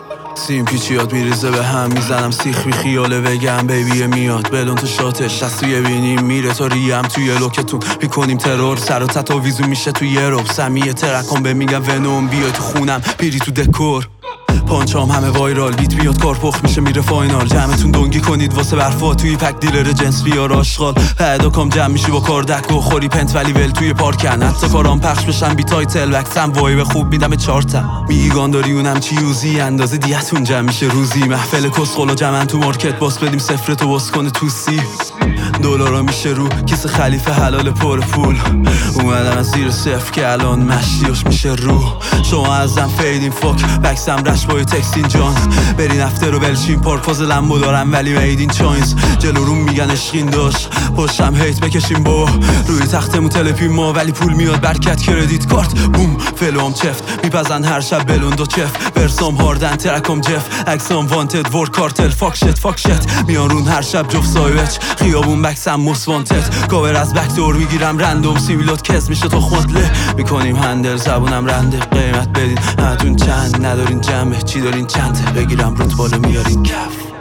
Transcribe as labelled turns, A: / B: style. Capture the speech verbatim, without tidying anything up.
A: سیم پیچیات میریزه به هم، میزنم سیخ بی خیاله بگم بیبیه میاد بلون تو شاتش از توی بینیم میره تا ریم توی لوکتون میکنیم ترور سر و تتاویزون میشه توی یه روب سمیه ترکم به میگم ونوم بیای تو خونم پیری تو دکور پانچام همه وایرال بیت بیاد کارپخ میشه میره فاینال جمعتون دنگی کنید واسه برفا توی پک دیلر جنس بیار آشغال پیدا کام جمع میشی با کاردک و خوری پنت ولی ول توی پارکن حتی کارام پخش بشن بی تایتل وقتم وای به خوب میدم چارتم میگان داری اونم چیوزی اندازه دیتون جمع میشه روزی محفل کسخلا جمعن تو مارکت باس بدیم صفر تو باس کنه تو سی دلارا میشه رو کیسه خلیفه حلال پر پول اومدم از زیر صفر که الان مشتیاش میشه رو شما ازم فیدین فاک بکسم رش بای تکسین جان برین افتر رو بلشین پارک فاز لمبو دارم ولی میدین چاینز جلو روم میگن اشقین داشت پشتم هیت بکشیم با روی تختمون تلپیم ما ولی پول میاد برکت کردیت کارت بوم فلوم چفت میپزن هر شب بلوند و چف برسام هاردن ترکم جف اکسام وانتد ور کارتل فاک شت فاک شت میان رون هر شب جفت سایوچ خیابون بکسم موس وانتد کاور از بک دور میگیرم رندوم سیویلات کس میشه تو خودله میکنیم هندل زبونم رنده قیمت بدین هاتون چند ندارین جمعه چی دارین چنده بگیرم روت بالا میارین کف